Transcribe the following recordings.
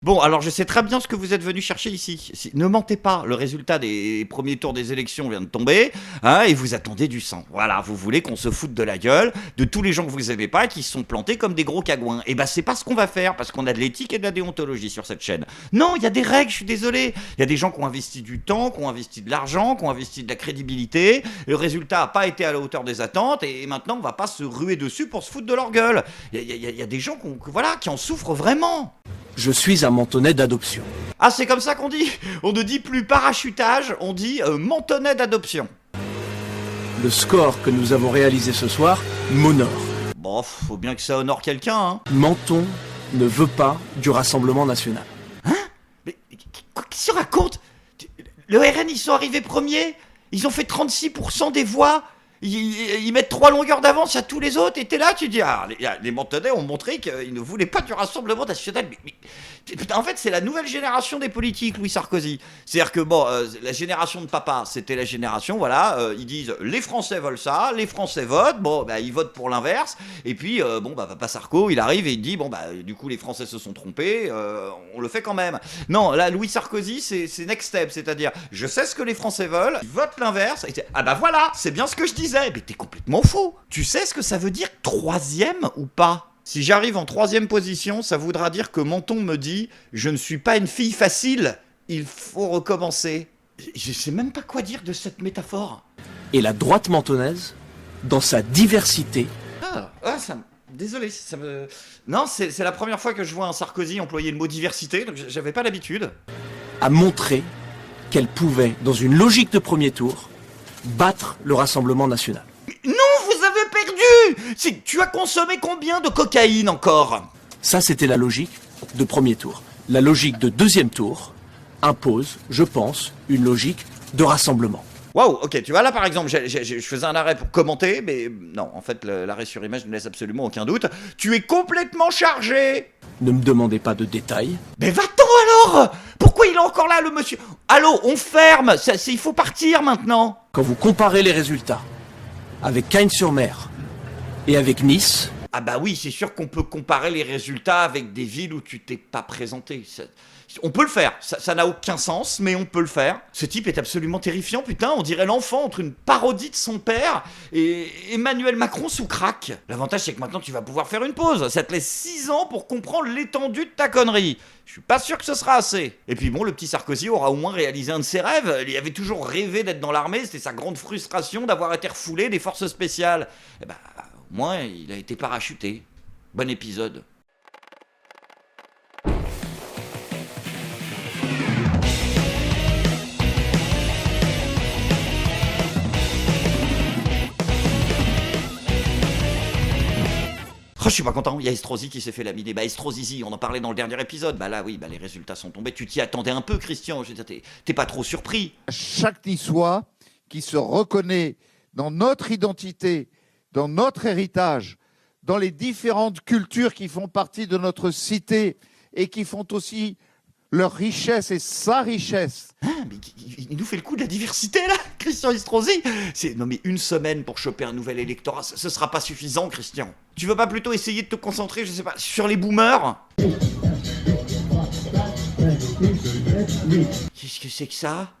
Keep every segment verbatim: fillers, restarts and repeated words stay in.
Bon, alors je sais très bien ce que vous êtes venu chercher ici. Si- ne mentez pas, le résultat des premiers tours des élections vient de tomber, hein, et vous attendez du sang. Voilà, vous voulez qu'on se foute de la gueule de tous les gens que vous aimez pas et qui se sont plantés comme des gros cagouins. Et bah c'est pas ce qu'on va faire, parce qu'on a de l'éthique et de la déontologie sur cette chaîne. Non, il y a des règles, je suis désolé. Il y a des gens qui ont investi du temps, qui ont investi de l'argent, qui ont investi de la crédibilité. Le résultat a pas été à la hauteur des attentes, et maintenant on va pas se ruer dessus pour se foutre de leur gueule. Il y, a- il y a- il y a des gens qui, ont- voilà, qui en souffrent vraiment. Je suis un mentonnet d'adoption. Ah, c'est comme ça qu'on dit. On ne dit plus parachutage, on dit euh, mentonnet d'adoption. Le score que nous avons réalisé ce soir m'honore. Bon, faut bien que ça honore quelqu'un, hein. Menton ne veut pas du Rassemblement national. Mais quoi qu'il se raconte? Le R N, ils sont arrivés premiers. Ils ont fait trente-six pour cent des voix. Ils, ils- ils mettent trois longueurs d'avance à tous les autres. Et t'es là, tu dis, ah, les, les mentonnais ont montré qu'ils ne voulaient pas du Rassemblement national. Mais, mais- putain, en fait, c'est la nouvelle génération des politiques, Louis Sarkozy. C'est-à-dire que, bon, euh, la génération de papa, c'était la génération, voilà, euh, ils disent, les Français veulent ça, les Français votent, bon, bah, ils votent pour l'inverse. Et puis, euh, bon, bah, papa Sarko, il arrive et il dit, bon, bah, du coup, les Français se sont trompés, euh, on le fait quand même. Non, là, Louis Sarkozy, c'est c'est next step, c'est-à-dire, je sais ce que les Français veulent, ils votent l'inverse, et c'est- ah bah voilà, c'est bien ce que je disais. Mais t'es complètement faux. Tu sais ce que ça veut dire troisième ou pas? Si j'arrive en troisième position, ça voudra dire que Menton me dit, je ne suis pas une fille facile, il faut recommencer. Je sais même pas quoi dire de cette métaphore. Et la droite mentonnaise, dans sa diversité, Ah, ah ça me... Désolé, ça me... Non, c'est c'est la première fois que je vois un Sarkozy employer le mot diversité, donc j'avais pas l'habitude. a montré qu'elle pouvait, dans une logique de premier tour, battre le Rassemblement national. Non, vous avez perdu. C'est- Tu as consommé combien de cocaïne encore? Ça, c'était la logique de premier tour. La logique de deuxième tour impose, je pense, une logique de rassemblement. Waouh, ok, tu vois là par exemple, j'ai- j'ai- je faisais un arrêt pour commenter, mais non, en fait le- l'arrêt sur image ne laisse absolument aucun doute. Tu es complètement chargé. Ne me demandez pas de détails. Mais va-t'en alors. Pourquoi il est encore là le monsieur? Allô, on ferme, ça, c'est- il faut partir maintenant. Quand vous comparez les résultats avec Cagnes-sur-Mer et avec Nice, Ah bah oui, c'est sûr qu'on peut comparer les résultats avec des villes où tu t'es pas présenté. Ça- on peut le faire, ça ça n'a aucun sens, mais on peut le faire. Ce type est absolument terrifiant, putain, on dirait l'enfant entre une parodie de son père et Emmanuel Macron sous crack. L'avantage c'est que maintenant tu vas pouvoir faire une pause, ça te laisse six ans pour comprendre l'étendue de ta connerie. Je suis pas sûr que ce sera assez. Et puis bon, le petit Sarkozy aura au moins réalisé un de ses rêves, il avait toujours rêvé d'être dans l'armée, c'était sa grande frustration d'avoir été refoulé des forces spéciales. Et bah, au moins il a été parachuté. Bon épisode. Oh, je suis pas content, il y a Estrosi qui s'est fait laminer. Bah, Estrosi, on en parlait dans le dernier épisode. Bah là, oui, bah les résultats sont tombés. Tu t'y attendais un peu, Christian. Je veux dire, t'es, t'es pas trop surpris. Chaque Niçois qui se reconnaît dans notre identité, dans notre héritage, dans les différentes cultures qui font partie de notre cité et qui font aussi leur richesse et sa richesse. Ah, mais il, il nous fait le coup de la diversité, là, Christian Estrosi. C'est, non, mais une semaine pour choper un nouvel électorat, ce, ce sera pas suffisant, Christian. Tu veux pas plutôt essayer de te concentrer, je sais pas, sur les boomers? Qu'est-ce que c'est que ça?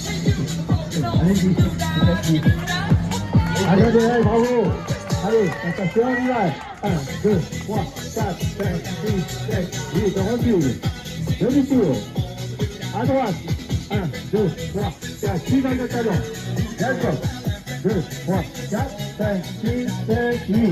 Allez, allez, bravo. Allez, attention, on y va. un, deux, trois, quatre, cinq, six, sept, huit, on recule. Demi-tour. À droite. un, deux, trois, quatre, qui va le talon? D'accord. deux, trois, quatre, cinq, six, sept, huit.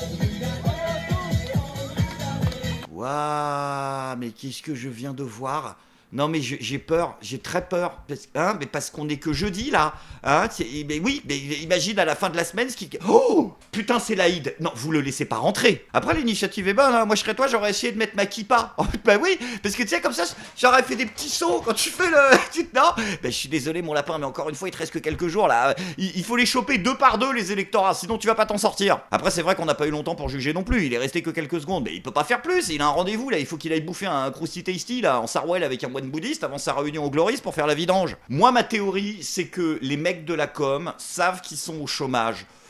Waouh, mais qu'est-ce que je viens de voir? Non mais je- j'ai peur, j'ai très peur, parce, hein, mais parce qu'on est que jeudi là, hein, c'est- mais oui, mais imagine à la fin de la semaine ce qui... Oh putain c'est l'Aïd, non vous le laissez pas rentrer. Après l'initiative est bonne, hein. Moi je serais toi j'aurais essayé de mettre ma kippa. Oh, bah oui, parce que tu sais comme ça j'aurais fait des petits sauts quand tu fais le... tu- Non, bah je suis désolé mon lapin, mais encore une fois il te reste que quelques jours là, il, il faut les choper deux par deux les électorats, sinon tu vas pas t'en sortir. Après c'est vrai qu'on n'a pas eu longtemps pour juger non plus, il est resté que quelques secondes, mais il peut pas faire plus, il a un rendez-vous là, il faut qu'il aille bouffer un Krusty Tasty là en Sarwell avec un moine bouddhiste avant sa réunion au Gloris pour faire la vidange. Moi ma théorie c'est que les mecs de la com savent qu'ils sont au chômage.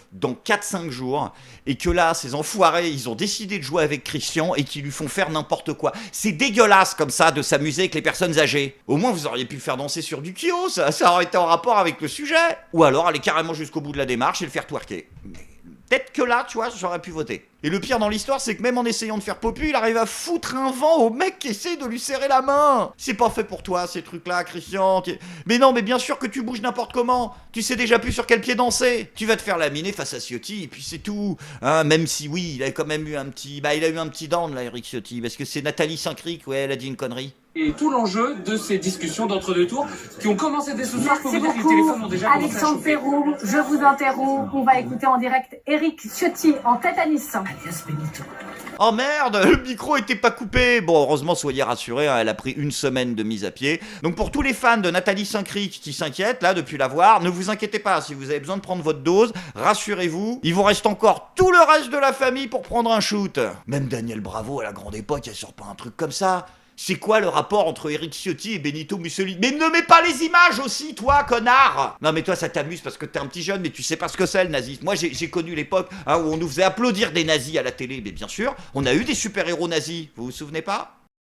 dans quatre cinq jours, et que là, ces enfoirés, ils ont décidé de jouer avec Christian et qu'ils lui font faire n'importe quoi. C'est dégueulasse comme ça de s'amuser avec les personnes âgées. Au moins, vous auriez pu le faire danser sur du Kyo, ça, ça aurait été en rapport avec le sujet. Ou alors aller carrément jusqu'au bout de la démarche et le faire twerker. Mais peut-être que là, tu vois, j'aurais pu voter. Et le pire dans l'histoire, c'est que même en essayant de faire popu, il arrive à foutre un vent au mec qui essaie de lui serrer la main. C'est pas fait pour toi, ces trucs-là, Christian. Mais non, mais bien sûr que tu bouges n'importe comment. Tu sais déjà plus sur quel pied danser. Tu vas te faire laminer face à Ciotti, et puis c'est tout. Hein, même si, oui, il a quand même eu un petit... Bah, il a eu un petit down, là, Éric Ciotti, parce que c'est Nathalie Saint-Cric, ouais, elle a dit une connerie. Et tout l'enjeu de ces discussions d'entre-deux tours qui ont commencé dès ce soir. Merci Je peux vous dire que les beaucoup, téléphones ont déjà commencé à Alexandre chauffer. Perroux, je vous interromps. On va écouter en direct Éric Ciotti en tête à Nice. Oh merde, le micro était pas coupé. Bon, heureusement, soyez rassurés, hein, elle a pris une semaine de mise à pied. Donc pour tous les fans de Nathalie Saint-Cric qui s'inquiètent, là, depuis la voir, ne vous inquiétez pas, si vous avez besoin de prendre votre dose, rassurez-vous, il vous reste encore tout le reste de la famille pour prendre un shoot. Même Daniel Bravo, à la grande époque, elle sort pas un truc comme ça. C'est quoi le rapport entre Éric Ciotti et Benito Mussolini? Mais ne mets pas les images aussi, toi, connard! Non mais toi, ça t'amuse parce que t'es un petit jeune, mais tu sais pas ce que c'est le nazisme. Moi, j'ai, j'ai connu l'époque hein, où on nous faisait applaudir des nazis à la télé. Mais bien sûr, on a eu des super-héros nazis. Vous vous souvenez pas?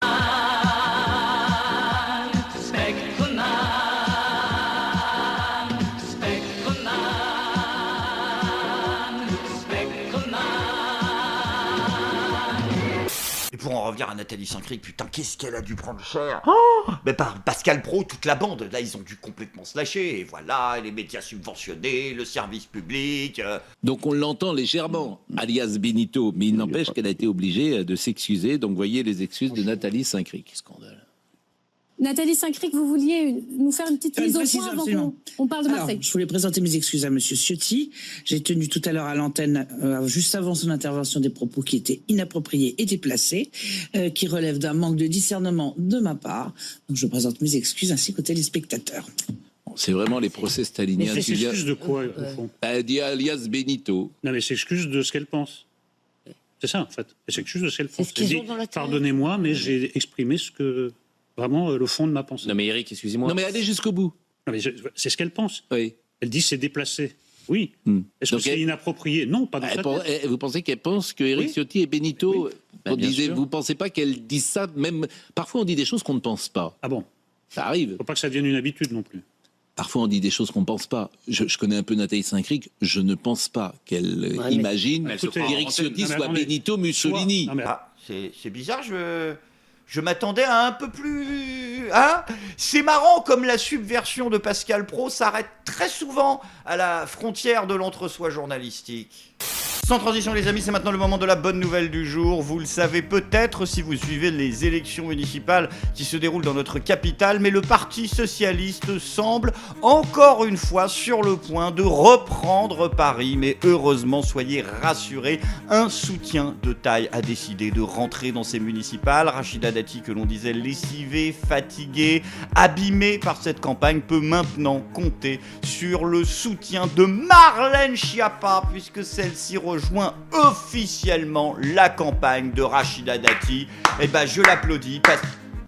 Et pour en revenir à Nathalie Saint-Cric, putain, qu'est-ce qu'elle a dû prendre cher. Oh mais par Pascal Praud, toute la bande, là, ils ont dû complètement se lâcher. Et voilà, les médias subventionnés, le service public... Euh... Donc on l'entend légèrement, alias Benito, mais il n'empêche qu'elle a été obligée de s'excuser. Donc voyez les excuses de Nathalie Saint-Cric. Scandale. Nathalie Saint-Cric, vous vouliez nous faire une petite Une mise au précision, point avant absolument. qu'on on parle de Alors, Marseille. je voulais présenter mes excuses à Monsieur Ciotti. J'ai tenu tout à l'heure à l'antenne, euh, juste avant son intervention, des propos qui étaient inappropriés et déplacés, euh, qui relèvent d'un manque de discernement de ma part. Donc je présente mes excuses ainsi qu'aux téléspectateurs. C'est vraiment les procès staliniens. Mais qui viennent- s'excuse de quoi, au fond? Elle dit alias Benito. Non, mais s'excuse de ce qu'elle pense. C'est ça, en fait. Elle s'excuse de ce qu'elle pense. ce qu'ils Elle ont dit, dans la tête. pardonnez-moi, mais j'ai exprimé ce que... Vraiment, euh, le fond de ma pensée. Non mais Eric, excusez-moi. Non mais allez jusqu'au bout. Non, mais je- c'est ce qu'elle pense. Oui. Elle dit c'est déplacé. Oui. Hmm. Est-ce que Donc c'est elle- inapproprié? Non, pas dans Elle sa pen- tête. elle- vous pensez qu'elle pense que Éric Oui. Ciotti et Benito... Oui. Bah, on bien disait, sûr. vous pensez pas qu'elle dise ça même... Parfois on dit des choses qu'on ne pense pas. Ah bon? Ça arrive. Faut pas que ça devienne une habitude non plus. Parfois, on dit des choses qu'on ne pense pas. Je, je connais un peu Nathalie Saint-Cric. Je ne pense pas qu'elle euh, Ouais, mais- imagine Mais elle se prend en qu'Éric antenne. Ciotti Non, mais soit attendez. Benito Mussolini. Non, mais- Ah, c'est, c'est bizarre, je... Je m'attendais à un peu plus... Hein? C'est marrant comme la subversion de Pascal Praud s'arrête très souvent à la frontière de l'entre-soi journalistique. Sans transition les amis, c'est maintenant le moment de la bonne nouvelle du jour. Vous le savez peut-être si vous suivez les élections municipales qui se déroulent dans notre capitale, mais le Parti Socialiste semble encore une fois sur le point de reprendre Paris. Mais heureusement, soyez rassurés, un soutien de taille a décidé de rentrer dans ces municipales. Rachida Dati, que l'on disait lessivée, fatiguée, abîmée par cette campagne, peut maintenant compter sur le soutien de Marlène Schiappa, puisque celle-ci rejoint officiellement la campagne de Rachida Dati. Et ben je l'applaudis parce...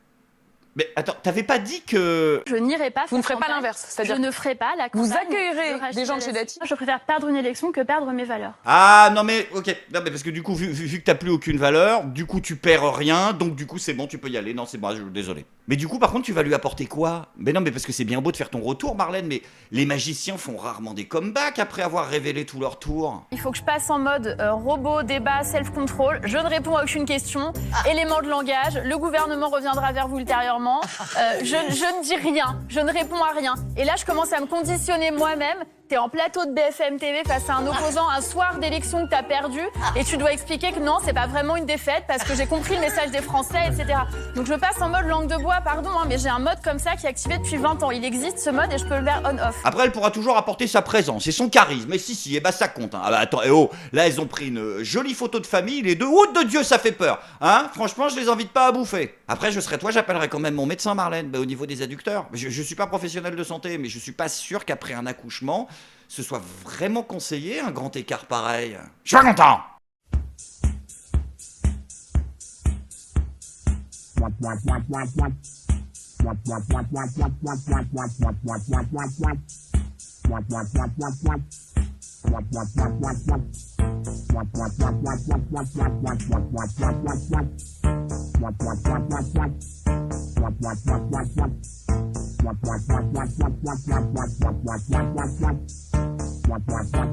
Mais attends, t'avais pas dit que... Je n'irai pas. Vous ne ferez pas campagne. l'inverse, c'est-à-dire Je ne ferai pas la vous campagne accueillerez de Rachida des gens de chez Dati. Je préfère perdre une élection que perdre mes valeurs. Ah non mais ok, non mais parce que du coup vu, vu, vu que t'as plus aucune valeur, du coup tu perds rien, donc du coup c'est bon, tu peux y aller. Non c'est bon, je, désolé. Mais du coup par contre tu vas lui apporter quoi? Mais non mais parce que c'est bien beau de faire ton retour Marlène, mais les magiciens font rarement des comebacks après avoir révélé tout leur tour. Il faut que je passe en mode euh, robot, débat, self-control. Je ne réponds à aucune question. Élément de langage. Le gouvernement reviendra vers vous ultérieurement. Euh, je, je ne dis rien. Je ne réponds à rien. Et là, je commence à me conditionner moi-même. T'es en plateau de B F M T V face à un opposant un soir d'élection que t'as perdu et tu dois expliquer que non, c'est pas vraiment une défaite parce que j'ai compris le message des Français, et cetera. Donc je passe en mode langue de bois, pardon, hein, mais j'ai un mode comme ça qui est activé depuis vingt ans. Il existe ce mode et je peux le faire on-off. Après elle pourra toujours apporter sa présence et son charisme, et si si, et bah ça compte. Hein. Ah bah attends, et oh, là elles ont pris une jolie photo de famille, les deux, oh de Dieu ça fait peur. Hein, franchement je les invite pas à bouffer. Après je serais toi, j'appellerais quand même mon médecin Marlène, bah, au niveau des adducteurs. Je, je suis pas professionnel de santé, mais je suis pas sûr qu'après un accouchement, ce soit vraiment conseillé un grand écart pareil. Je suis pas content.